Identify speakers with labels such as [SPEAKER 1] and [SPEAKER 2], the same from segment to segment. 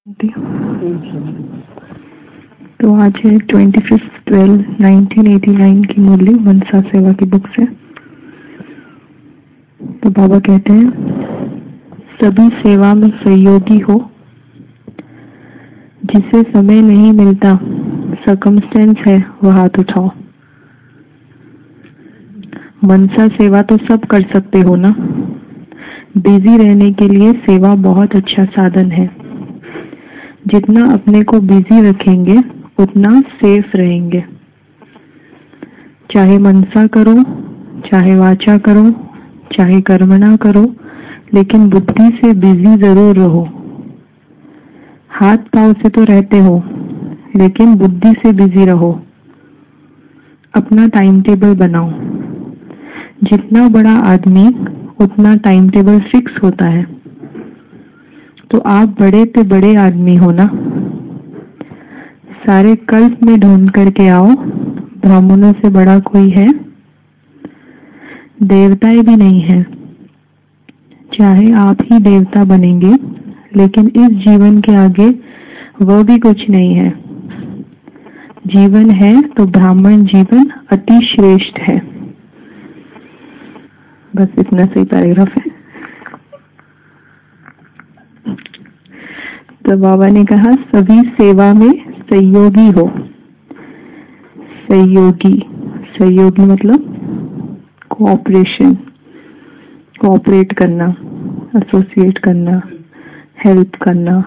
[SPEAKER 1] तो आज है 25/12/1989 की मुरली मनसा सेवा की बुक से। तो बाबा कहते हैं, सभी सेवा में सहयोगी हो। जिसे समय नहीं मिलता, सर्कमस्टेंस है, वह हाथ उठाओ। मनसा सेवा तो सब कर सकते हो ना। बिजी रहने के लिए सेवा बहुत अच्छा साधन है। जितना अपने को बिजी रखेंगे उतना सेफ रहेंगे। चाहे मनसा करो, चाहे वाचा करो, चाहे कर्मणा करो, लेकिन बुद्धि से बिजी जरूर रहो। हाथ पांव से तो रहते हो, लेकिन बुद्धि से बिजी रहो। अपना टाइम टेबल बनाओ। जितना बड़ा आदमी उतना टाइम टेबल फिक्स होता है। तो आप बड़े से बड़े आदमी हो ना। सारे कल्प में ढूंढ करके आओ, ब्राह्मणों से बड़ा कोई है? देवताएं भी नहीं है। चाहे आप ही देवता बनेंगे, लेकिन इस जीवन के आगे वो भी कुछ नहीं है। जीवन है तो ब्राह्मण जीवन अति श्रेष्ठ है। बस इतना सही पैराग्राफ है। तो बाबा ने कहा, सभी सेवा में सहयोगी हो। सहयोगी मतलब कोऑपरेशन, कोऑपरेट करना, एसोसिएट करना, हेल्प करना,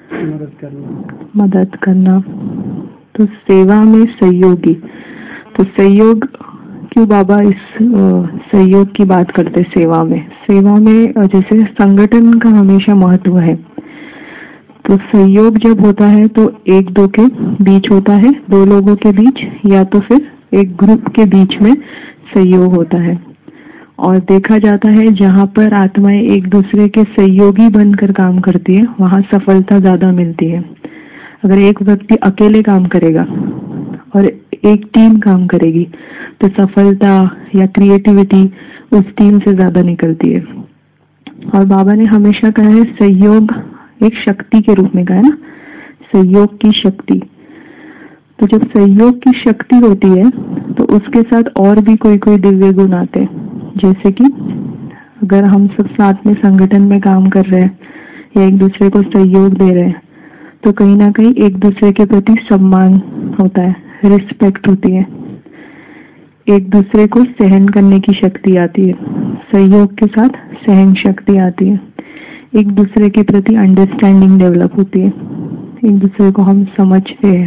[SPEAKER 1] मदद करना। तो सेवा में सहयोगी। तो सहयोग क्यों बाबा इस सहयोग की बात करते? सेवा में जैसे संगठन का हमेशा महत्व है। तो सहयोग जब होता है तो एक दो के बीच होता है, दो लोगों के बीच, या तो फिर एक ग्रुप के बीच में सहयोग होता है। और देखा जाता है जहाँ पर आत्माएं एक दूसरे के सहयोगी बनकर काम करती है, वहाँ सफलता ज्यादा मिलती है। अगर एक व्यक्ति अकेले काम करेगा और एक टीम काम करेगी, तो सफलता या क्रिएटिविटी उस टीम से ज्यादा निकलती है। और बाबा ने हमेशा कहा है, सहयोग एक शक्ति के रूप में कहा है ना, सहयोग की शक्ति। तो जब सहयोग की शक्ति होती है तो उसके साथ और भी कोई दिव्य गुण आते हैं। जैसे कि अगर हम सब साथ में संगठन में काम कर रहे हैं या एक दूसरे को सहयोग दे रहे हैं, तो कहीं ना कहीं एक दूसरे के प्रति सम्मान होता है, रिस्पेक्ट होती है। एक दूसरे को सहन करने की शक्ति आती है। सहयोग के साथ सहन शक्ति आती है। एक दूसरे के प्रति अंडरस्टैंडिंग डेवलप होती है। एक दूसरे को हम समझते हैं,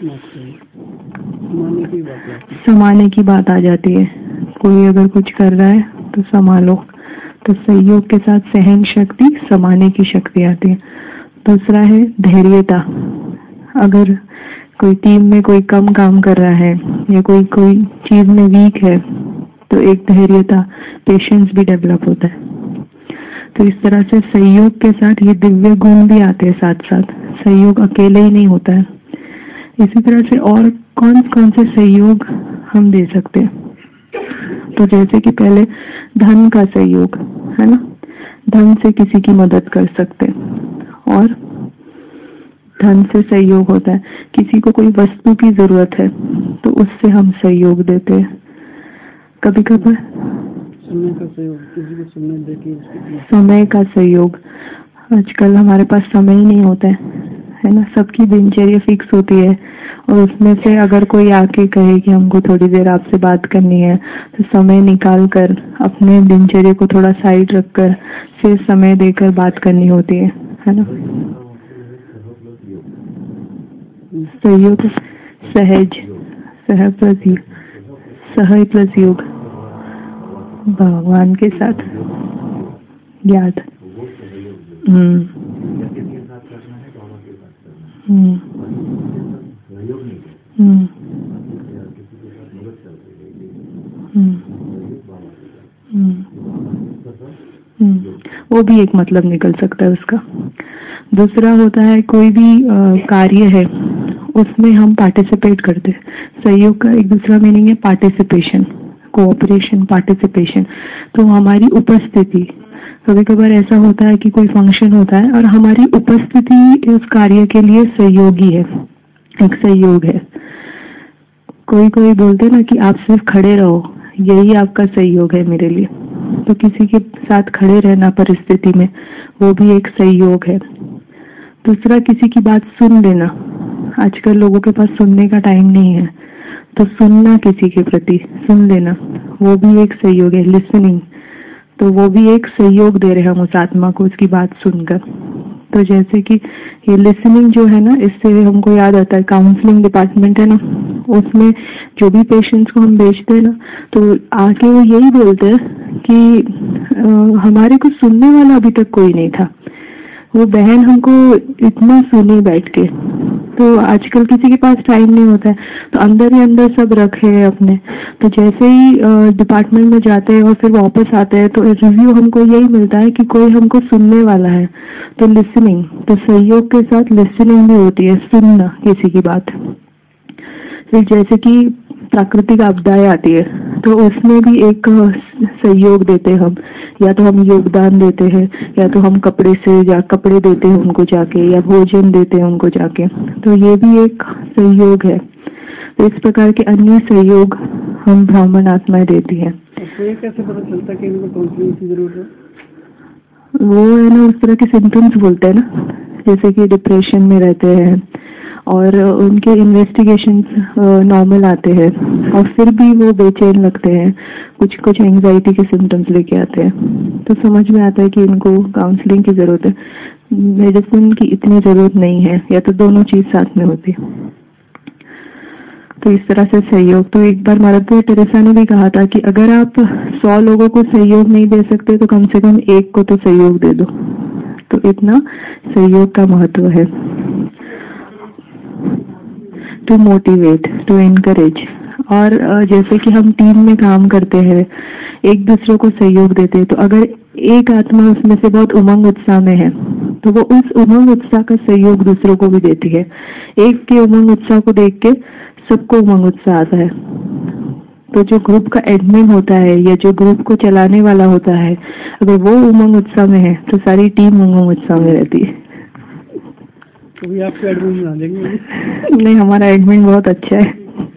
[SPEAKER 1] समाने की बात आ जाती है। कोई अगर कुछ कर रहा है तो संभालो। तो सहयोग के साथ सहन शक्ति, समाने की शक्ति आती है। दूसरा है धैर्यता। अगर कोई टीम में कोई कम काम कर रहा है या कोई चीज में वीक है, तो एक धैर्यता, पेशेंस भी डेवलप होता है। तो इस तरह से सहयोग के साथ ये दिव्य गुण भी आते हैं साथ साथ। सहयोग अकेले ही नहीं होता है। इसी तरह से और कौन से सहयोग हम दे सकते हैं? तो जैसे कि पहले धन का सहयोग है ना, धन से किसी की मदद कर सकते हैं। और धन से सहयोग होता है, किसी को कोई वस्तु की जरूरत है तो उससे हम सहयोग देते हैं। कभी कभी समय का सहयोग, किसी को समय देके समय का सहयोग। आजकल हमारे पास समय ही नहीं होता है ना। सबकी दिनचर्या फिक्स होती है और उसमें से अगर कोई आके कहे कि हमको थोड़ी देर आपसे बात करनी है, तो समय निकाल कर अपने दिनचर्या को थोड़ा साइड रखकर फिर समय देकर बात करनी होती है ना। सहयोग, सहज प्लस योग, भगवान के साथ याद। वो भी एक मतलब निकल सकता है उसका। दूसरा होता है, कोई भी कार्य है उसमें हम पार्टिसिपेट करते हैं। सहयोग का एक दूसरा मीनिंग है पार्टिसिपेशन, कोऑपरेशन, पार्टिसिपेशन। तो हमारी उपस्थिति, कभी कभार ऐसा होता है कि कोई फंक्शन होता है और हमारी उपस्थिति उस कार्य के लिए सहयोगी है, एक सहयोग है। कोई कोई बोलते ना कि आप सिर्फ खड़े रहो, यही आपका सहयोग है मेरे लिए। तो किसी के साथ खड़े रहना परिस्थिति में, वो भी एक सहयोग है। दूसरा, किसी की बात सुन लेना। आजकल लोगों के पास सुनने का टाइम नहीं है, तो सुनना, किसी के प्रति सुन लेना, वो भी एक सहयोग है, लिसनिंग। तो वो भी एक सहयोग दे रहे हैं हम उस आत्मा को, उसकी बात सुनकर। तो जैसे कि ये लिसनिंग जो है ना, इससे हमको याद आता है काउंसलिंग डिपार्टमेंट है ना, उसमें जो भी पेशेंट्स को हम भेजते हैं ना, तो आके वो यही बोलते हैं कि हमारे को सुनने वाला अभी तक कोई नहीं था। वो बहन हमको इतना सुनी बैठ के, तो आजकल किसी के पास टाइम नहीं होता है, तो अंदर ही अंदर सब रखे हैं अपने। तो जैसे ही डिपार्टमेंट में जाते हैं और फिर वापस आते हैं, तो रिव्यू हमको यही मिलता है कि कोई हमको सुनने वाला है। तो लिसनिंग, तो सहयोग के साथ लिसनिंग भी होती है, सुनना किसी की बात। फिर जैसे कि प्राकृतिक आपदाएं आती है, तो उसमें भी एक सहयोग देते हम, या तो हम योगदान देते हैं, या तो हम कपड़े देते हैं उनको जाके, या भोजन देते हैं उनको जाके। तो ये भी एक सहयोग है। तो इस प्रकार के अन्य सहयोग हम ब्राह्मण आत्माएं देती है।
[SPEAKER 2] तो ये कैसे पता चलता कि इनको काउंसलिंग की जरूरत है?
[SPEAKER 1] वो है ना, उस तरह के सिम्टम्स बोलते हैं ना, जैसे कि डिप्रेशन में रहते हैं और उनके इन्वेस्टिगेशन नॉर्मल आते हैं, और फिर भी वो बेचैन लगते हैं, कुछ कुछ एंजाइटी के सिम्टम्स लेके आते हैं, तो समझ में आता है कि इनको काउंसलिंग की जरूरत है। मेडिसिन की इतनी जरूरत नहीं है, या तो दोनों चीज साथ में होती। तो इस तरह से सहयोग। तो एक बार मदर टेरेसा ने भी कहा था कि अगर आप 100 लोगों को सहयोग नहीं दे सकते, तो कम से कम एक को तो सहयोग दे दो। तो इतना सहयोग का महत्व है। To motivate, to encourage. और जैसे कि हम टीम में काम करते हैं, एक दूसरे को सहयोग देते हैं, तो अगर एक आत्मा उसमें से बहुत उमंग उत्साह में है, तो वो उस उमंग उत्साह का सहयोग दूसरों को भी देती है। एक के उमंग उत्साह को देख के सबको उमंग उत्साह आता है। तो जो ग्रुप का एडमिन होता है, या जो ग्रुप को चलाने वाला होता है, अगर वो उमंग उत्साह में है, तो सारी टीम उमंग उत्साह में रहती है।
[SPEAKER 2] तो भी आपको एडमिन बना देंगे?
[SPEAKER 1] नहीं, हमारा एडमिन बहुत अच्छा है।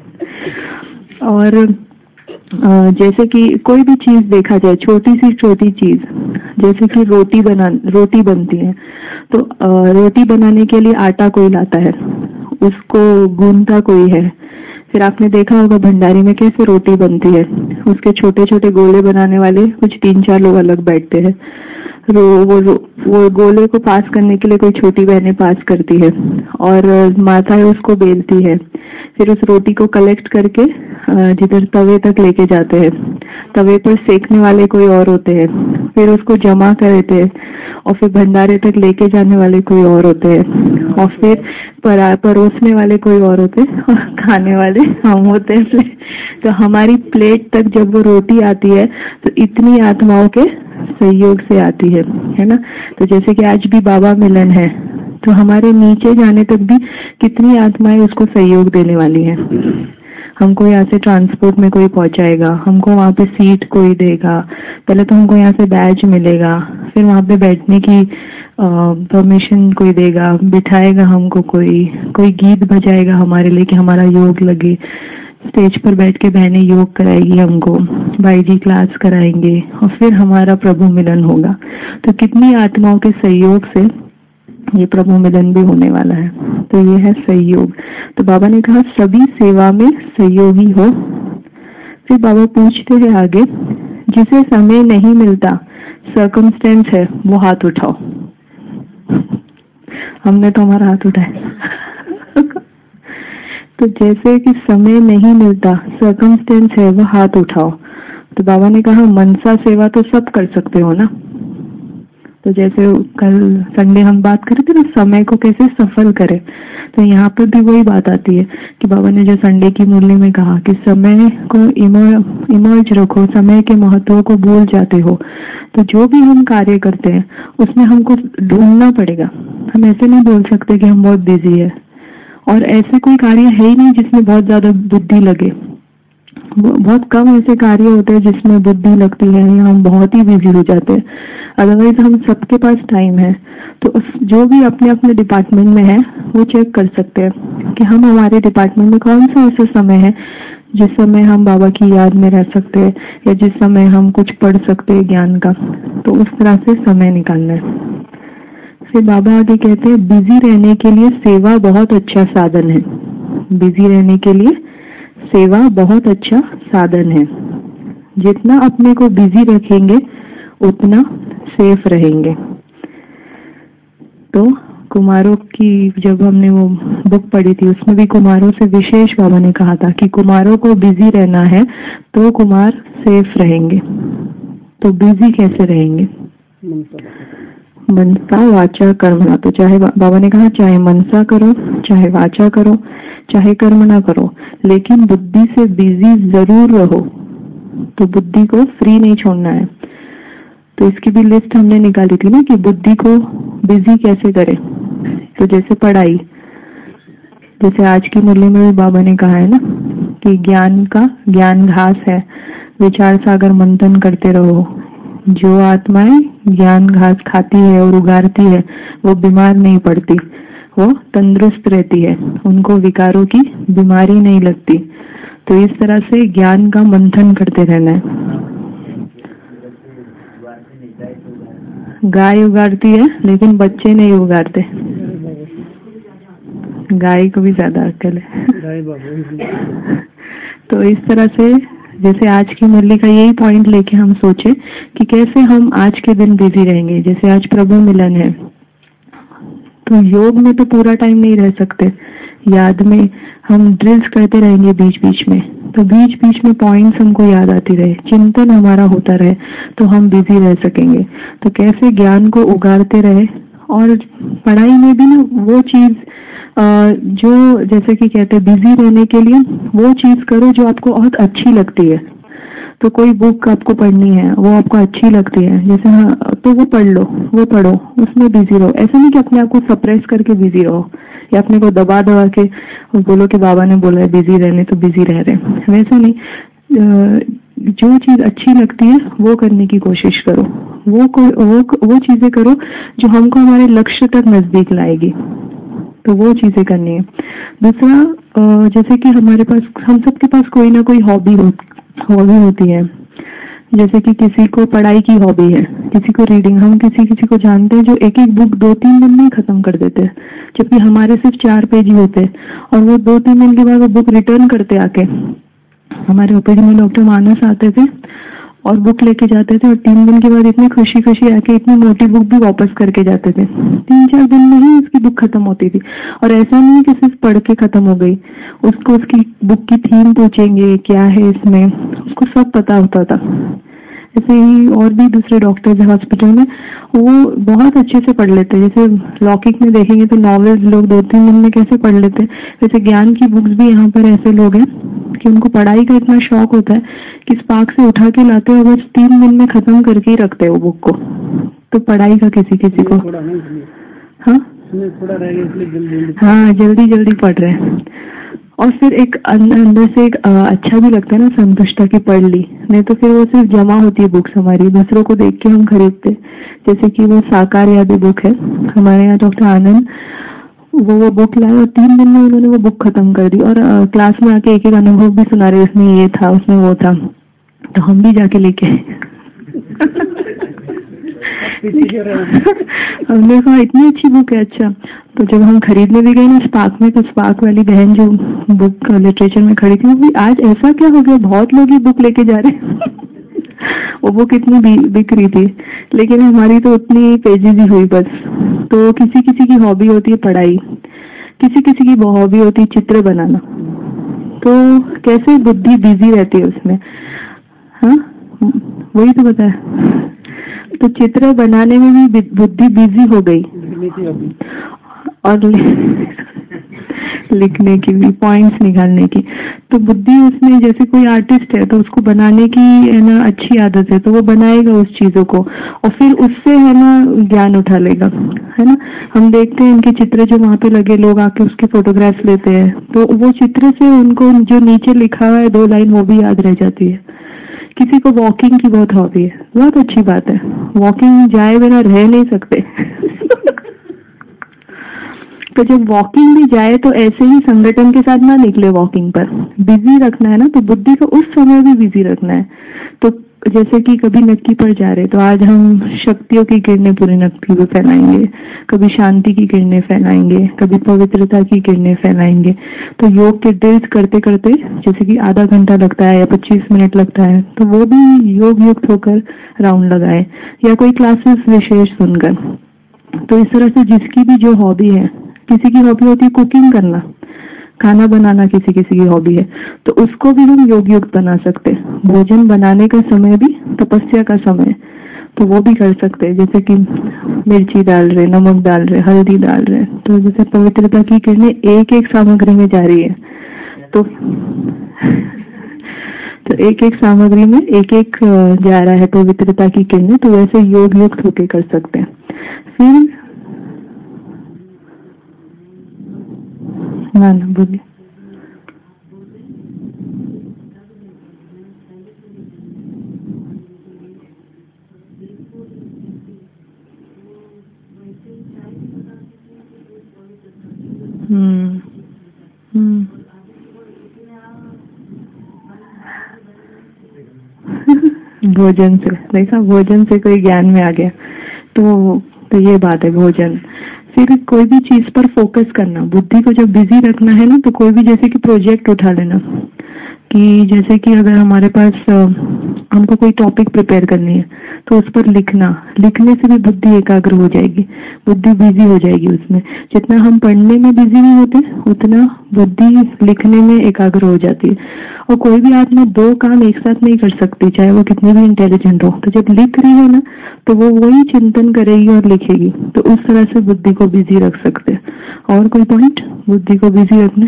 [SPEAKER 1] और जैसे कि कोई भी चीज देखा जाए, छोटी सी छोटी चीज, जैसे कि रोटी बनती है, तो रोटी बनाने के लिए आटा कोई लाता है, उसको गूंथता कोई है। फिर आपने देखा होगा भंडारी में कैसे रोटी बनती है, उसके छोटे छोटे गोले बनाने वाले कुछ 3-4 लोग अलग बैठते हैं। वो गोले को पास करने के लिए कोई छोटी बहनें पास करती है, और माताएं उसको बेलती है। फिर उस रोटी को कलेक्ट करके जिधर तवे तक लेके जाते हैं, तवे पर सेकने वाले कोई और होते हैं, फिर उसको जमा करते हैं, और फिर भंडारे तक लेके जाने वाले कोई और होते हैं, और फिर परोसने वाले कोई और होते हैं, और खाने वाले हम होते हैं। तो हमारी प्लेट तक जब वो रोटी आती है, तो इतनी आत्माओं के सहयोग से आती है ना। तो जैसे कि आज भी बाबा मिलन है, तो हमारे नीचे जाने तक भी कितनी आत्माएं उसको सहयोग देने वाली हैं। हमको यहाँ से ट्रांसपोर्ट में कोई पहुंचाएगा, हमको वहाँ पे सीट कोई देगा, पहले तो हमको यहाँ से बैज मिलेगा, फिर वहाँ पे बैठने की परमिशन कोई देगा, बिठाएगा हमको, कोई गीत बजाएगा हमारे लिए कि हमारा योग लगे, स्टेज पर बैठ के बहनें योग कराएगी हमको, भाई जी क्लास कराएंगे, और फिर हमारा प्रभु मिलन होगा। तो कितनी आत्माओं के सहयोग से ये प्रभु मिलन भी होने वाला है। तो ये है सहयोग। तो बाबा ने कहा सभी सेवा में सहयोगी हो। फिर बाबा पूछते हैं आगे, जिसे समय नहीं मिलता, सर्कमस्टेंस है, वो हाथ उठाओ। हमने तो हमारा हाथ उठाया। तो जैसे कि समय नहीं मिलता, सर्कमस्टेंस है, वो हाथ उठाओ। तो बाबा ने कहा मनसा सेवा तो सब कर सकते हो ना। तो जैसे कल संडे हम बात कर रहे थे ना, समय को कैसे सफल करें, तो यहाँ पर भी वही बात आती है कि बाबा ने जो संडे की मुरली में कहा कि समय को इमर्ज रखो, समय के महत्व को भूल जाते हो। तो जो भी हम कार्य करते हैं उसमें हमको ढूंढना पड़ेगा। हम ऐसे नहीं बोल सकते कि हम बहुत बिजी है, और ऐसे कोई कार्य है ही नहीं जिसमें बहुत ज्यादा बुद्धि लगे। बहुत कम ऐसे कार्य होते हैं जिसमें बुद्धि लगती है, या हम बहुत ही बिजी हो जाते हैं। अदरवाइज हम सबके पास टाइम है, तो जो भी अपने अपने डिपार्टमेंट में है वो चेक कर सकते हैं कि हम हमारे डिपार्टमेंट में कौन सा ऐसा समय है जिस समय हम बाबा की याद में रह सकते हैं या जिस समय हम कुछ पढ़ सकते हैं ज्ञान का, तो उस तरह से समय निकालना है। फिर बाबा आगे कहते हैं बिजी रहने के लिए सेवा बहुत अच्छा साधन है। बिजी रहने के लिए सेवा बहुत अच्छा साधन है। जितना अपने को बिजी रखेंगे उतना सेफ रहेंगे। तो कुमारों की जब हमने वो बुक पढ़ी थी उसमें भी कुमारों से विशेष बाबा ने कहा था कि कुमारों को बिजी रहना है तो कुमार सेफ रहेंगे। तो बिजी कैसे रहेंगे? मनसा वाचा कर्मणा। तो चाहे बाबा ने कहा चाहे मनसा करो, चाहे वाचा करो, चाहे कर्म ना करो, लेकिन बुद्धि से बिजी जरूर रहो। तो बुद्धि को फ्री नहीं छोड़ना है। तो इसकी भी लिस्ट हमने निकाली थी ना कि बुद्धि को बिजी कैसे करें। तो जैसे पढ़ाई, जैसे आज की मुरली में भी बाबा ने कहा है ना कि ज्ञान घास है, विचार सागर मंथन करते रहो। जो आत्माएं ज्ञान घास खाती है और उगारती है वो बीमार नहीं पड़ती, वो तंदुरुस्त रहती है, उनको विकारों की बीमारी नहीं लगती। तो इस तरह से ज्ञान का मंथन करते रहना है। गाय उगारती है लेकिन बच्चे नहीं उगारते। गाय को भी ज्यादा अक्ल है। तो इस तरह से जैसे आज की मुरली का यही पॉइंट लेके हम सोचे कि कैसे हम आज के दिन बिजी रहेंगे। जैसे आज प्रभु मिलन है, तो योग में तो पूरा टाइम नहीं रह सकते, याद में हम ड्रिल्स करते रहेंगे बीच बीच में, तो बीच बीच में पॉइंट्स हमको याद आती रहे, चिंतन हमारा होता रहे, तो हम बिजी रह सकेंगे। तो कैसे ज्ञान को उगारते रहे। और पढ़ाई में भी ना वो चीज जो जैसे कि कहते हैं बिजी रहने के लिए वो चीज करो जो आपको बहुत अच्छी लगती है। तो कोई बुक आपको पढ़नी है, वो आपको अच्छी लगती है, जैसे हाँ तो वो पढ़ लो, वो पढ़ो, उसमें बिजी रहो। ऐसा नहीं कि अपने आप को सप्रेस करके बिजी रहो या अपने को दबा दबा के बोलो कि बाबा ने बोला है बिजी रहने तो बिजी रह रहे। वैसा नहीं, जो चीज अच्छी लगती है वो करने की कोशिश करो। वो चीजें करो जो हमको हमारे लक्ष्य तक नजदीक लाएगी, तो वो चीजें करनी है। दूसरा, जैसे कि हमारे पास, हम सबके पास कोई ना कोई हॉबी होती है। जैसे कि किसी को पढ़ाई की हॉबी है, किसी को रीडिंग। हम किसी को जानते हैं जो एक एक बुक 2-3 दिन में खत्म कर देते हैं, जबकि हमारे सिर्फ 4 पेज ही होते हैं और वो 2-3 दिन के बाद वो बुक रिटर्न करते आके। हमारे ओपीडी में डॉक्टर मानस आते थे और बुक लेके जाते थे और 3 दिन के बाद इतनी खुशी आके इतनी मोटी बुक भी वापस करके जाते थे। 3-4 दिन में ही उसकी बुक खत्म होती थी। और ऐसा नहीं कि सिर्फ पढ़ के खत्म हो गई, उसको उसकी बुक की थीम पूछेंगे क्या है इसमें, उसको सब पता होता था। ऐसे ही और भी दूसरे डॉक्टर्स है हॉस्पिटल में, वो बहुत अच्छे से पढ़ लेते हैं। जैसे लौकिक में देखेंगे तो नॉवेल्स लोग 2-3 दिन में कैसे पढ़ लेते हैं, वैसे ज्ञान की बुक्स भी यहाँ पर ऐसे लोग हैं कि उनको पढ़ाई का इतना शौक होता है कि स्पार्क से उठा के लाते हैं और बस 3 दिन में खत्म करके ही रखते हैं वो बुक को। तो पढ़ाई का किसी को हाँ जल्दी पढ़ रहे हैं। और फिर एक अंदर से एक अच्छा भी लगता है ना, संतुष्टता की पढ़ ली। नहीं तो फिर वो सिर्फ जमा होती है बुक्स हमारी, दूसरों को देख के हम खरीदते। जैसे कि वो साकार यादी बुक है, हमारे यहाँ डॉक्टर आनंद वो बुक लाए और 3 दिन में उन्होंने वो बुक खत्म कर दी और क्लास में आके एक अनुभव भी सुना रहे, उसमें ये था उसमें वो था। तो हम भी जाके लेके हमने कहा इतनी अच्छी बुक है। अच्छा, तो जब हम खरीदने भी गए ना स्पार्क में, तो स्पार्क वाली बहन जो बुक लिटरेचर में खड़ी थी, वो भी आज ऐसा क्या हो गया, बहुत लोग ये बुक लेके जा रहे हैं। वो बुक इतनी बिक रही थी, लेकिन हमारी तो उतनी पेजेस ही हुई बस। तो किसी की हॉबी होती है पढ़ाई, किसी की हॉबी होती है चित्र बनाना। तो कैसे बुद्धि बिजी रहती है उसमें, हाँ वही तो पता है। तो चित्र बनाने में भी बुद्धि बिजी हो गई और लिखने की भी, पॉइंट्स निकालने की। तो बुद्धि उसमें, जैसे कोई आर्टिस्ट है तो उसको बनाने की है ना अच्छी आदत है, तो वो बनाएगा उस चीजों को और फिर उससे है ना ज्ञान उठा लेगा, है ना। हम देखते हैं इनके चित्र जो वहाँ पे लगे, लोग आके उसके फोटोग्राफ्स लेते हैं, तो वो चित्र से उनको जो नीचे लिखा हुआ है 2 लाइन वो भी याद रह जाती है। किसी को वॉकिंग की बहुत हॉबी है, बहुत अच्छी बात है, वॉकिंग जाए बिना रह नहीं सकते। तो जब वॉकिंग भी जाए तो ऐसे ही संगठन के साथ ना निकले वॉकिंग पर, बिजी रखना है ना, तो बुद्धि को उस समय भी बिजी रखना है। तो जैसे कि कभी नक्की पर जा रहे तो आज हम शक्तियों की किरणें पूरी नक्की पे फैलाएंगे, कभी शांति की किरणें फैलाएंगे, कभी पवित्रता की किरणें फैलाएंगे। तो योग के ड्रिल्स करते करते जैसे कि आधा घंटा लगता है या 25 मिनट लगता है, तो वो भी योग युक्त होकर राउंड लगाए या कोई क्लासेस विशेष सुनकर। तो इस तरह से जिसकी भी जो हॉबी है, किसी की हॉबी होती है कुकिंग करना, खाना बनाना, किसी किसी की हॉबी है, तो उसको भी हम योग युक्त बना सकते हैं। भोजन बनाने का समय भी तपस्या का समय, तो वो भी कर सकते हैं। जैसे कि मिर्ची डाल रहे, नमक डाल रहे, हल्दी डाल रहे, तो जैसे पवित्रता की किरणें एक एक सामग्री में जा रही है, तो एक एक सामग्री में एक एक जा रहा है पवित्रता की किरणें, तो वैसे योग युक्त होके कर सकते हैं। फिर ना बोलिए। भोजन से देखा, भोजन से कोई ज्ञान में आ गया, तो ये बात है भोजन। फिर कोई भी चीज पर फोकस करना, बुद्धि को जब बिजी रखना है ना, तो कोई भी जैसे कि प्रोजेक्ट उठा लेना, कि जैसे कि अगर हमारे पास हमको कोई टॉपिक प्रिपेयर करनी है तो उस पर लिखने से भी बुद्धि एकाग्र हो जाएगी, बुद्धि बिजी हो जाएगी उसमें। जितना हम पढ़ने में बिजी नहीं होते उतना बुद्धि लिखने में एकाग्र हो जाती है। और कोई भी आदमी दो काम एक साथ नहीं कर सकती, चाहे वो कितनी भी इंटेलिजेंट हो। तो जब लिख रही है ना, तो वो वही चिंतन करेगी और लिखेगी, तो उस तरह से बुद्धि को बिजी रख सकते हैं। और कोई पॉइंट बुद्धि को बिजी रखने?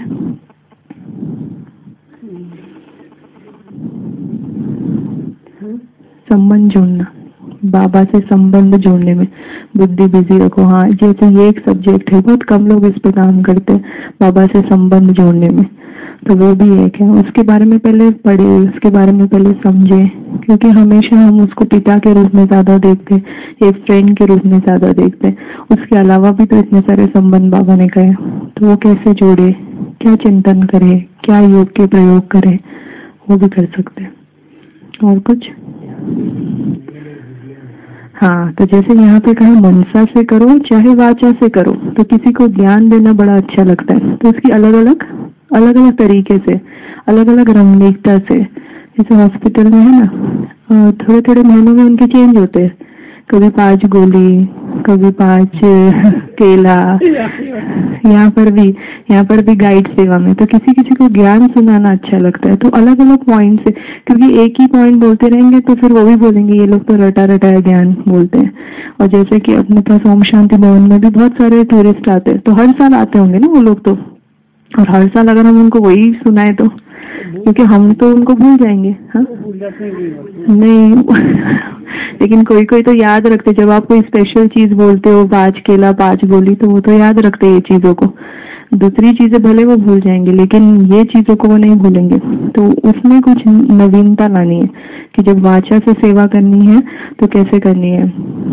[SPEAKER 1] संबंध जोड़ना, बाबा से संबंध जोड़ने में बुद्धि बिजी रखो। हाँ, जैसे ये एक सब्जेक्ट है, बहुत कम लोग इस पे काम करते हैं, बाबा से संबंध जोड़ने में, तो वो भी एक है। उसके बारे में पहले पढ़े, उसके बारे में पहले समझे, क्योंकि हमेशा हम उसको पिता के रूप में ज्यादा देखते, एक फ्रेंड के रूप में ज्यादा देखते। उसके अलावा भी तो इतने सारे संबंध बाबा ने कहे, तो वो कैसे जोड़े, क्या चिंतन करे, क्या योग के प्रयोग करे, वो भी कर सकते हैं। और कुछ? हाँ, तो जैसे यहाँ पे कहा मनसा से करो चाहे वाचा से करो, तो किसी को ज्ञान देना बड़ा अच्छा लगता है, तो उसकी अलग अलग तरीके से, अलग अलग रमणीकता से। जैसे हॉस्पिटल में है ना, थोड़े थोड़े महीनों में उनके चेंज होते हैं, कभी 5 गोली, कभी 5 केला। यहाँ पर भी गाइड सेवा में तो किसी किसी को ज्ञान सुनाना अच्छा लगता है, तो अलग अलग पॉइंट से, क्योंकि एक ही पॉइंट बोलते रहेंगे तो फिर वो भी बोलेंगे ये लोग तो रटा रटाया ज्ञान बोलते हैं। और जैसे कि अपने पास ओम शांति भवन में भी बहुत सारे टूरिस्ट आते हैं, तो हर साल आते होंगे ना वो लोग, तो और हर साल अगर हम उनको वही सुनाए तो, क्योंकि हम तो उनको भूल जाएंगे। हाँ नहीं लेकिन कोई कोई तो याद रखते, जब आप कोई स्पेशल चीज बोलते हो, 5 केला 5 गोली, तो वो तो याद रखते ये चीजों को। दूसरी चीजें भले वो भूल जाएंगे, लेकिन ये चीजों को वो नहीं भूलेंगे। तो उसमें कुछ नवीनता लानी है कि जब वाचा से सेवा करनी है तो कैसे करनी है,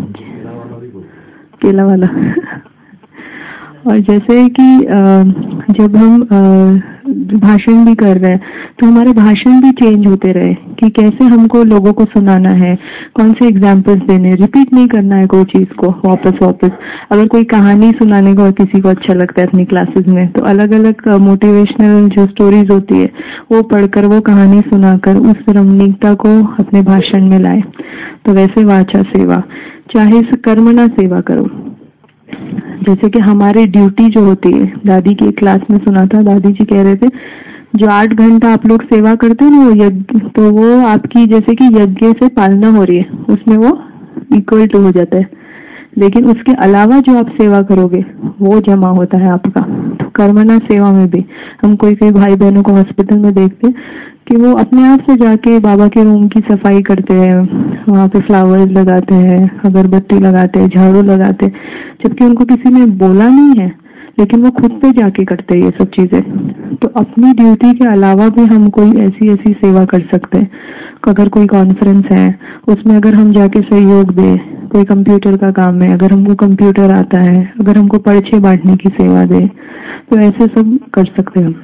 [SPEAKER 1] केला वाला और जैसे कि जब हम भाषण भी कर रहे हैं, तो हमारे भाषण भी चेंज होते रहे कि कैसे हमको लोगों को सुनाना है, कौन से एग्जाम्पल्स देने, रिपीट नहीं करना है कोई चीज को वापस। अगर कोई कहानी सुनाने को किसी को अच्छा लगता है अपनी क्लासेस में, तो अलग अलग मोटिवेशनल जो स्टोरीज होती है वो पढ़कर, वो कहानी सुनाकर उस रमणीकता को अपने भाषण में लाए। तो वैसे वाचा सेवा, चाहे कर्मणा सेवा करो। जैसे कि हमारी ड्यूटी जो होती है, दादी की क्लास में सुना था, दादी जी कह रहे थे जो 8 घंटा आप लोग सेवा करते हो ना, वो यज्ञ, तो वो आपकी जैसे कि यज्ञ से पालना हो रही है, उसमें वो इक्वल टू हो जाता है। लेकिन उसके अलावा जो आप सेवा करोगे वो जमा होता है आपका। तो कर्मणा सेवा में भी हम कोई भाई बहनों को हॉस्पिटल में देखते कि वो अपने आप से जाके बाबा के रूम की सफाई करते हैं, वहाँ पे फ्लावर्स लगाते हैं, अगरबत्ती लगाते हैं, झाड़ू लगाते हैं, जबकि उनको किसी ने बोला नहीं है, लेकिन वो खुद पे जाके करते हैं ये सब चीजें। तो अपनी ड्यूटी के अलावा भी हम कोई ऐसी सेवा कर सकते हैं। अगर कोई कॉन्फ्रेंस है उसमें अगर हम जाके सहयोग दें, कोई कंप्यूटर का काम है, अगर हमको कंप्यूटर आता है, अगर हमको पर्चे बांटने की सेवा दे, तो ऐसे सब कर सकते हैं।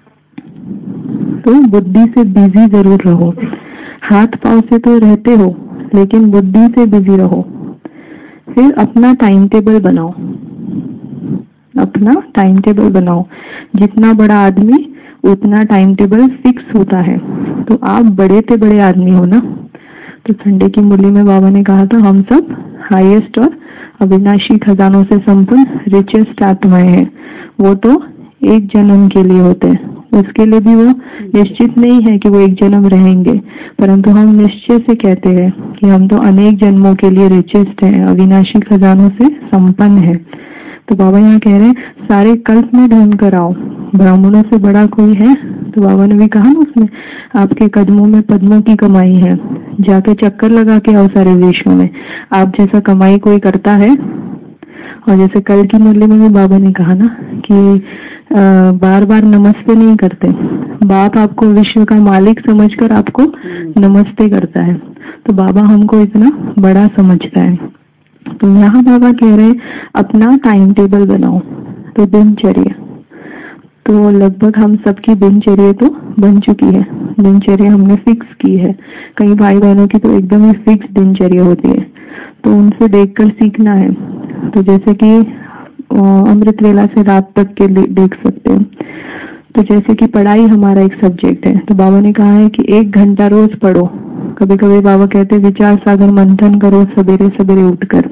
[SPEAKER 1] तो बुद्धि से बिजी जरूर रहो, हाथ पांव से तो रहते हो लेकिन बुद्धि से बिजी रहो। फिर अपना टाइम टेबल बनाओ, अपना टाइम टेबल बनाओ। जितना बड़ा आदमी उतना टाइम टेबल फिक्स होता है। तो आप बड़े से बड़े आदमी हो ना, तो संडे की मुरली में बाबा ने कहा था हम सब हाईएस्ट और अविनाशी खजानों से संपन्न रिचेस्ट आत्माएं हैं। वो तो एक जन्म के लिए होते हैं, उसके लिए भी वो निश्चित नहीं है कि वो एक जन्म रहेंगे, परंतु हम निश्चय से कहते हैं कि हम तो अनेक जन्मों के लिए रिचेस्ट हैं, अविनाशी खजानों से संपन्न है। तो बाबा यहाँ कह रहे हैं सारे कल्प में ढूंढ कर आओ, ब्राह्मणों से बड़ा कोई है? तो बाबा ने भी कहा ना उसमें, आपके कदमों में पद्मों की कमाई है, जाके चक्कर लगा के आओ सारे देशों में। आप जैसा कमाई कोई करता है? और जैसे कल की मुरली में भी बाबा ने कहा ना कि बार बार नमस्ते नहीं करते, बाप आपको विश्व का मालिक समझकर आपको नमस्ते करता है। तो बाबा हमको इतना बड़ा समझता है। तो यहाँ बाबा कह रहे हैं अपना टाइम टेबल बनाओ। तो दिनचर्या, तो लगभग हम सबकी दिनचर्या तो बन चुकी है, दिनचर्या हमने फिक्स की है। कई भाई बहनों की तो एकदम ही फिक्स दिनचर्या होती है, तो उनसे देखकर सीखना है। तो जैसे कि अमृत वेला से रात तक के देख सकते हैं। तो जैसे कि पढ़ाई हमारा एक सब्जेक्ट है, तो बाबा ने कहा है कि 1 घंटा रोज पढ़ो। कभी कभी बाबा कहते हैं विचार सागर मंथन करो सवेरे सवेरे उठकर।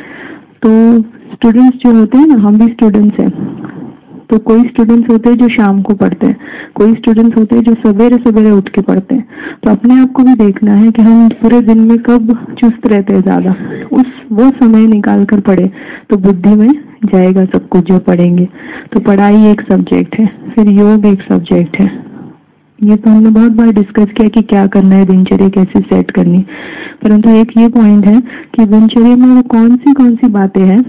[SPEAKER 1] तो स्टूडेंट्स जो होते हैं ना, हम भी स्टूडेंट्स हैं, तो कोई स्टूडेंट्स होते हैं जो शाम को पढ़ते हैं, कोई स्टूडेंट्स होते हैं जो सवेरे सवेरे उठ के पढ़ते हैं। तो अपने आप को भी देखना है कि हम पूरे दिन में कब चुस्त रहते हैं ज्यादा, वो समय निकाल कर पढ़े तो बुद्धि में जाएगा सब कुछ जो पढ़ेंगे। तो पढ़ाई एक सब्जेक्ट है, फिर योग एक सब्जेक्ट है। ये तो हमने बहुत बार डिस्कस किया कि क्या करना है, दिनचर्या कैसे सेट करनी, परंतु एक ये पॉइंट है कि दिनचर्या में वो कौन सी बातें हैं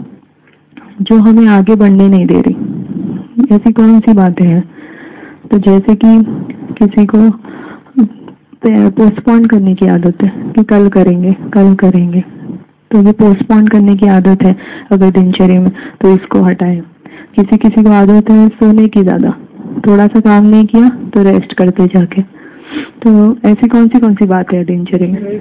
[SPEAKER 1] जो हमें आगे बढ़ने नहीं दे रही। ऐसी कौन सी बातें हैं? तो जैसे कि किसी को पोस्टपोन करने की आदत है कि कल करेंगे कल करेंगे, तो ये पोस्टपोन करने की आदत है अगर दिनचर्या में, तो इसको हटाएं। किसी को आदत है सोने की ज्यादा, थोड़ा सा काम नहीं किया तो रेस्ट करते जाके। तो ऐसी कौन सी बात है दिनचर्या में?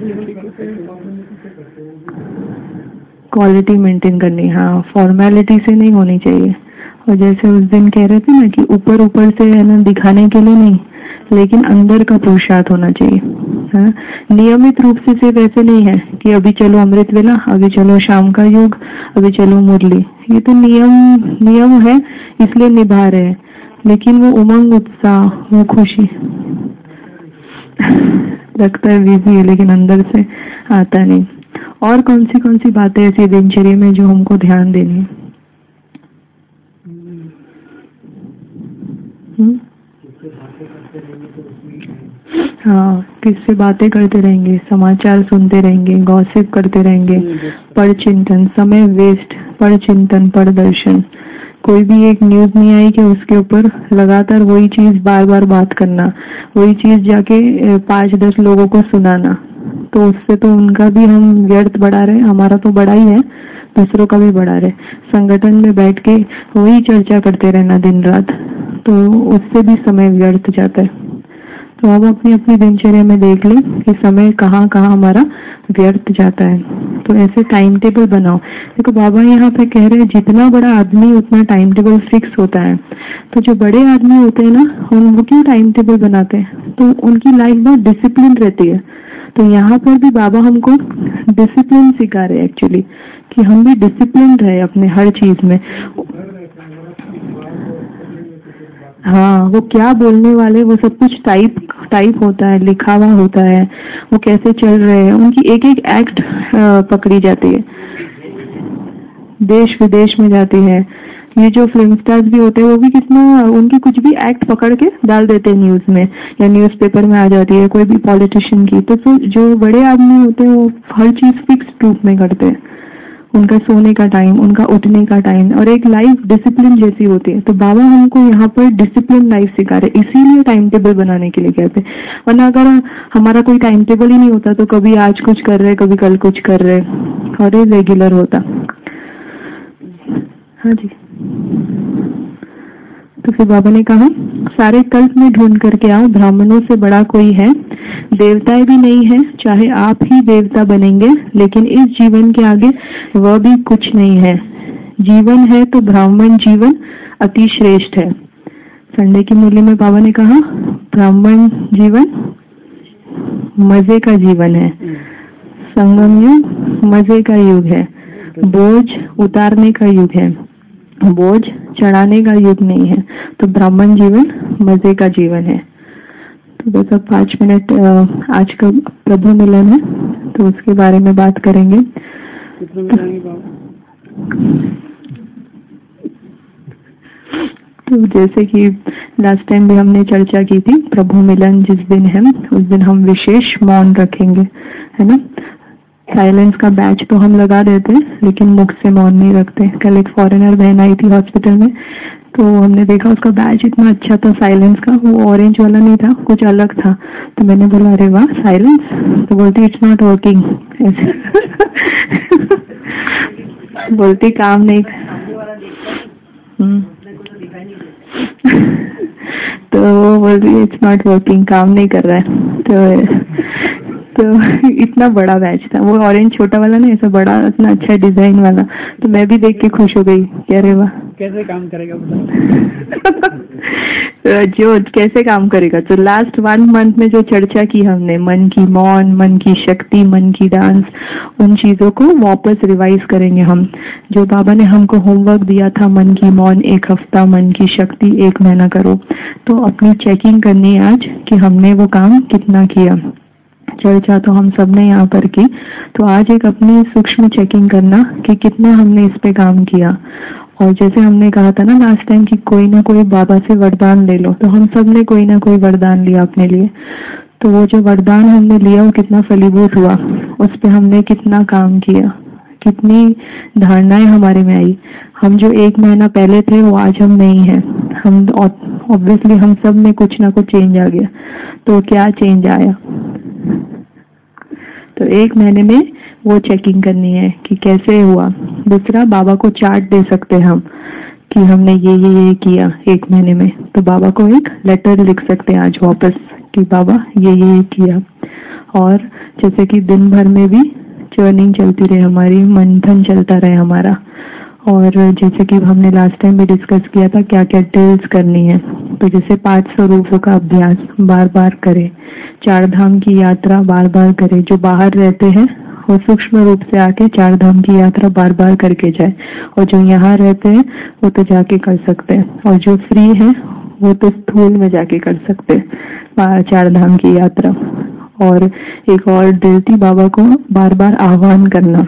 [SPEAKER 1] क्वालिटी मेंटेन करनी, हाँ, फॉर्मेलिटी से नहीं होनी चाहिए। और जैसे उस दिन कह रहे थे ना कि ऊपर से है ना दिखाने के लिए नहीं, लेकिन अंदर का पुरुषार्थ होना चाहिए। हाँ? नियमित रूप से सिर्फ ऐसे नहीं है कि अभी चलो अमृत वेला, अभी चलो शाम का योग, अभी चलो मुरली। ये तो नियम है इसलिए निभा रहे हैं, लेकिन वो उमंग उत्साह वो खुशी लगता है बिजी है लेकिन अंदर से आता नहीं। और कौन सी बातें ऐसी दिनचर्या में जो हमको ध्यान देनी है? हाँ, किससे बातें करते रहेंगे, समाचार सुनते रहेंगे, गॉसिप करते रहेंगे, पढ़ चिंतन, समय वेस्ट, पढ़ चिंतन, पढ़ दर्शन। कोई भी एक न्यूज नहीं आई कि उसके ऊपर लगातार वही चीज बार बार बात करना, वही चीज जाके 5-10 लोगों को सुनाना, तो उससे तो उनका भी हम व्यर्थ बढ़ा रहे, हमारा तो बड़ा ही है, दूसरों का भी बढ़ा रहे। संगठन में बैठ के वही चर्चा करते रहना दिन रात, तो उससे भी समय व्यर्थ जाता है। तो अब अपनी दिनचर्या में देख लें कि समय कहाँ हमारा व्यर्थ जाता है। तो ऐसे टाइम टेबल बनाओ। देखो बाबा यहाँ पे कह रहे हैं जितना बड़ा आदमी उतना टाइम टेबल फिक्स होता है। तो जो बड़े आदमी होते हैं ना, वो क्यों टाइम टेबल बनाते हैं? तो उनकी लाइफ बहुत डिसिप्लिन रहती है। तो यहाँ पर भी बाबा हमको डिसिप्लिन सिखा रहे हैं एक्चुअली, कि हम भी डिसिप्लिन रहे अपने हर चीज में। हाँ, वो क्या बोलने वाले वो सब कुछ टाइप होता है, लिखा हुआ होता है, वो कैसे चल रहे हैं, उनकी एक एक्ट पकड़ी जाती है, देश विदेश में जाती है। ये जो फिल्म स्टार्स भी होते हैं वो भी कितना उनकी कुछ भी एक्ट पकड़ के डाल देते हैं न्यूज में या न्यूज़पेपर में आ जाती है कोई भी पॉलिटिशियन की। तो जो बड़े आदमी होते हैं वो हर चीज फिक्स रूप में करते हैं, उनका सोने का टाइम, उनका उठने का टाइम, और एक लाइफ डिसिप्लिन जैसी होती है। तो बाबा हमको यहाँ पर डिसिप्लिन लाइफ सिखा रहे, इसीलिए टाइम टेबल बनाने के लिए कहते हैं। वरना अगर हमारा कोई टाइम टेबल ही नहीं होता तो कभी आज कुछ कर रहे, कभी कल कुछ कर रहे, और ये रेगुलर होता। हाँ जी। तो फिर बाबा ने कहा सारे कल्प में ढूंढ करके आओ, ब्राह्मणों से बड़ा कोई है, देवताएं भी नहीं है, चाहे आप ही देवता बनेंगे, लेकिन इस जीवन के आगे वह भी कुछ नहीं है। जीवन है तो ब्राह्मण जीवन अति श्रेष्ठ है। संडे की मूल्य में बाबा ने कहा ब्राह्मण जीवन मजे का जीवन है, संगम युग मजे का युग है, बोझ उतारने का युग है, बोझ चढ़ाने का युग नहीं है। तो ब्राह्मण जीवन मजे का जीवन है। तो बस अब 5 मिनट आज का प्रभु मिलन है तो उसके बारे में बात करेंगे।
[SPEAKER 2] कितने मिलेंगे बाबा?
[SPEAKER 1] तो जैसे कि लास्ट टाइम भी हमने चर्चा की थी, प्रभु मिलन जिस दिन है उस दिन हम विशेष मौन रखेंगे, है ना। साइलेंस का बैच तो हम लगा देते हैं लेकिन मुख से मौन नहीं रखते। कल एक फॉरेनर बहन आई थी हॉस्पिटल में, तो हमने देखा उसका बैच इतना अच्छा था साइलेंस का, वो ऑरेंज वाला नहीं था, कुछ अलग था। तो मैंने बोला अरे वाह साइलेंस, तो बोलती इट्स नॉट वर्किंग। बोलती काम नहीं। तो वो बोल रही है इट्स नॉट वर्किंग, काम नहीं कर रहा है। तो इतना बड़ा बैच था, वो ऑरेंज छोटा वाला नहीं, ऐसा बड़ा इतना अच्छा डिजाइन वाला। तो मैं भी देख के खुश हो गई कि अरे वाह
[SPEAKER 2] कैसे काम करेगा
[SPEAKER 1] जो कैसे काम करेगा। तो लास्ट 1 मंथ में जो चर्चा की हमने, मन की मौन, मन की शक्ति, मन की डांस, उन चीजों को वापस रिवाइज करेंगे हम। जो बाबा ने हमको होमवर्क दिया था, मन की मौन 1 हफ्ता, मन की शक्ति 1 महीना करो, तो अपनी चेकिंग करनी है आज कि हमने वो काम कितना किया। चर्चा तो हम सब ने यहाँ पर की, तो आज एक अपनी सूक्ष्म चेकिंग करना कि कितना हमने इस पे काम किया। और जैसे हमने कहा था ना लास्ट टाइम कि कोई ना कोई बाबा से वरदान ले लो, तो हम सब ने कोई ना कोई वरदान लिया अपने लिए। तो वो जो वरदान हमने लिया वो कितना फलीभूत हुआ, उस पे हमने कितना काम किया, कितनी धारणाएं हमारे में आई। हम जो 1 महीना पहले थे वो आज हम नहीं है। हम ऑब्वियसली हम सब में कुछ ना कुछ चेंज आ गया। तो क्या चेंज आया, तो 1 महीने में वो चेकिंग करनी है कि कैसे हुआ। दूसरा, बाबा को चार्ट दे सकते हैं हम कि हमने ये किया 1 महीने में, तो बाबा को एक लेटर लिख सकते हैं आज वापस कि बाबा ये किया। और जैसे कि दिन भर में भी चर्निंग चलती रहे हमारी, मंथन चलता रहे हमारा। और जैसे कि हमने लास्ट टाइम भी डिस्कस किया था क्या क्या ड्रिल्स करनी है, तो जैसे 5 स्वरूपों का अभ्यास बार बार करे, 4 धाम की यात्रा बार बार करे। जो बाहर रहते हैं वो सूक्ष्म रूप से आके 4 धाम की यात्रा बार बार करके जाए, और जो यहाँ रहते हैं वो तो जाके कर सकते हैं, और जो फ्री है वो तो स्थूल में जाके कर सकते हैं 4 धाम की यात्रा। और एक और ड्रिल थी बाबा को बार बार आह्वान करना।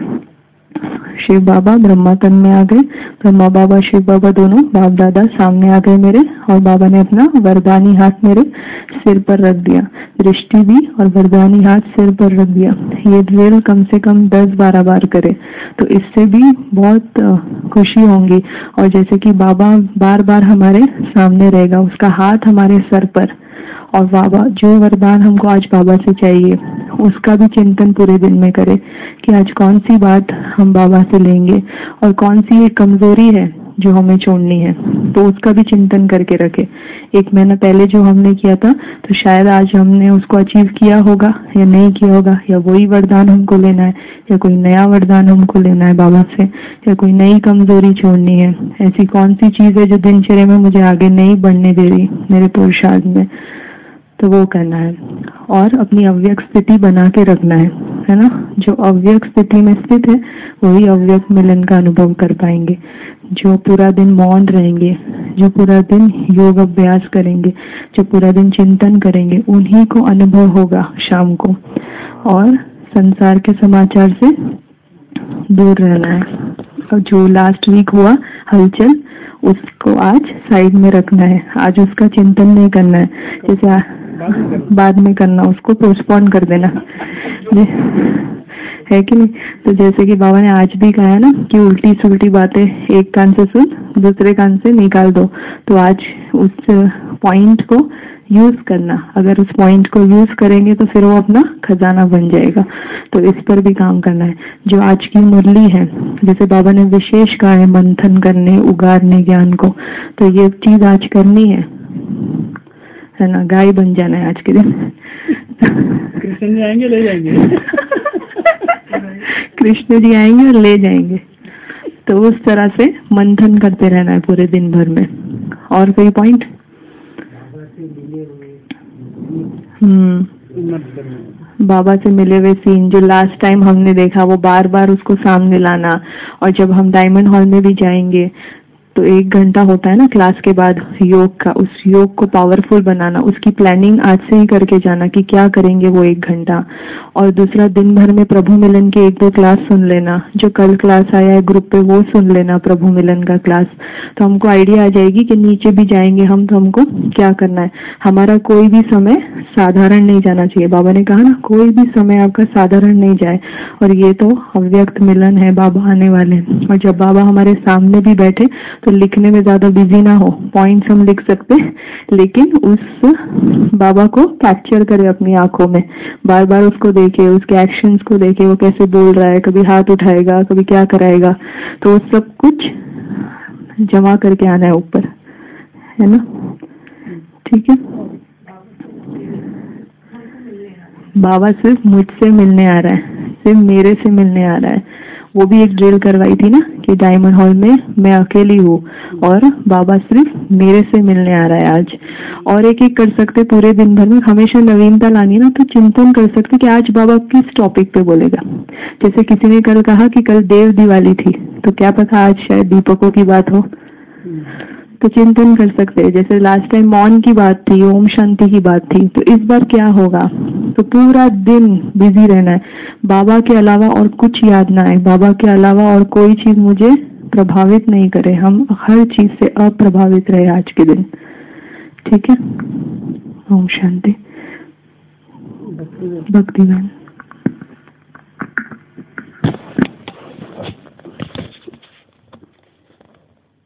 [SPEAKER 1] शिव बाबा ब्रह्मा तन में आ गए, ब्रह्मा बाबा शिव बाबा दोनों बाप दादा सामने आ गए मेरे, और बाबा ने अपना वरदानी हाथ मेरे सिर पर रख दिया, दृष्टि भी और वरदानी हाथ सिर पर रख दिया। ये ड्रिल कम से कम 10-12 बार करे तो इससे भी बहुत खुशी होंगी। और जैसे कि बाबा बार बार हमारे सामने रहेगा, उसका हाथ हमारे सर पर, और बाबा जो वरदान हमको आज बाबा से चाहिए उसका भी चिंतन पूरे दिन में करे कि आज कौन सी बात हम बाबा से लेंगे और कौन सी एक कमजोरी है जो हमें छोड़नी है, तो उसका भी चिंतन करके रखे। 1 महीना पहले जो हमने किया था तो शायद आज हमने उसको अचीव किया होगा या नहीं किया होगा, या वही वरदान हमको लेना है, या कोई नया वरदान हमको लेना है बाबा से, या कोई नई कमजोरी छोड़नी है। ऐसी कौन सी चीज है जो दिनचर्या में मुझे आगे नहीं बढ़ने दे रही मेरे पुरुषार्थ में, तो वो करना है। और अपनी अव्यक्त स्थिति बना के रखना है ना। जो अव्यक्त स्थिति में स्थित है वही अव्यक्त मिलन का अनुभव कर पाएंगे। जो पूरा दिन मौन रहेंगे, जो पूरा दिन योग अभ्यास करेंगे, जो पूरा दिन चिंतन करेंगे, उन्हीं को अनुभव होगा शाम को। और संसार के समाचार से दूर रहना है। और जो लास्ट वीक हुआ हलचल, उसको आज साइड में रखना है, आज उसका चिंतन नहीं करना है। जैसे बाद में करना, उसको पोस्टपोन कर देना है कि नहीं। तो जैसे कि बाबा ने आज भी कहा है ना कि उल्टी सुल्टी बातें एक कान से सुन दूसरे कान से निकाल दो, तो आज उस पॉइंट को यूज करना, अगर उस पॉइंट को यूज करेंगे तो फिर वो अपना खजाना बन जाएगा। तो इस पर भी काम करना है। जो आज की मुरली है, जैसे बाबा ने विशेष कहा है मंथन करने, उगारने ज्ञान को, तो ये चीज आज करनी है ना। गाय बन जाना है आज के दिन।
[SPEAKER 2] कृष्ण जी आएंगे ले जाएंगे।
[SPEAKER 1] कृष्ण जी आएंगे और ले जाएंगे। तो उस तरह से मंथन करते रहना है पूरे दिन भर में। और कोई पॉइंट? बाबा से मिले हुए सीन जो लास्ट टाइम हमने देखा, वो बार बार उसको सामने लाना। और जब हम डायमंड हॉल में भी जाएंगे तो 1 घंटा होता है ना क्लास के बाद योग का, उस योग को पावरफुल बनाना, उसकी प्लानिंग आज से ही करके जाना कि क्या करेंगे वो 1 घंटा। और दूसरा, दिन भर में प्रभु मिलन की 1-2 क्लास सुन लेना। जो कल क्लास आया है ग्रुप पे वो सुन लेना, प्रभु मिलन का क्लास। तो हमको आइडिया आ जाएगी कि नीचे भी जाएंगे हम तो हमको क्या करना है। हमारा कोई भी समय साधारण नहीं जाना चाहिए। बाबा ने कहा ना, कोई भी समय आपका साधारण नहीं जाए। और ये तो अव्यक्त मिलन है, बाबा आने वाले। और जब बाबा हमारे सामने भी बैठे तो लिखने में ज्यादा बिजी ना हो, पॉइंट्स हम लिख सकते, लेकिन उस बाबा को कैप्चर करे अपनी आंखों में, बार बार उसको देखे, उसके एक्शंस को देखे, वो कैसे बोल रहा है, कभी हाथ उठाएगा, कभी क्या कराएगा। तो सब कुछ जमा करके आना है ऊपर, है ना। ठीक है। बाबा सिर्फ मुझसे मिलने आ रहा है, सिर्फ मेरे से मिलने आ रहा है। वो भी एक ड्रिल करवाई थी ना कि डायमंड हॉल में मैं अकेली हूँ और बाबा सिर्फ मेरे से मिलने आ रहा है आज। और एक कर सकते पूरे दिन भर में, हमेशा नवीनता लानी ना, तो चिंतन कर सकते कि आज बाबा किस टॉपिक पे बोलेगा। जैसे किसी ने कल कहा कि कल देव दिवाली थी, तो क्या पता आज शायद दीपकों की बात हो, तो चिंतन कर सकते हैं। जैसे लास्ट टाइम मौन की बात थी, ओम शांति की बात थी, तो इस बार क्या होगा। तो पूरा दिन बिजी रहना है, बाबा के अलावा और कुछ याद ना आए, बाबा के अलावा और कोई चीज मुझे प्रभावित नहीं करे, हम हर चीज से अप्रभावित रहे आज के दिन। ठीक है। ओम शांति। भक्तिवान।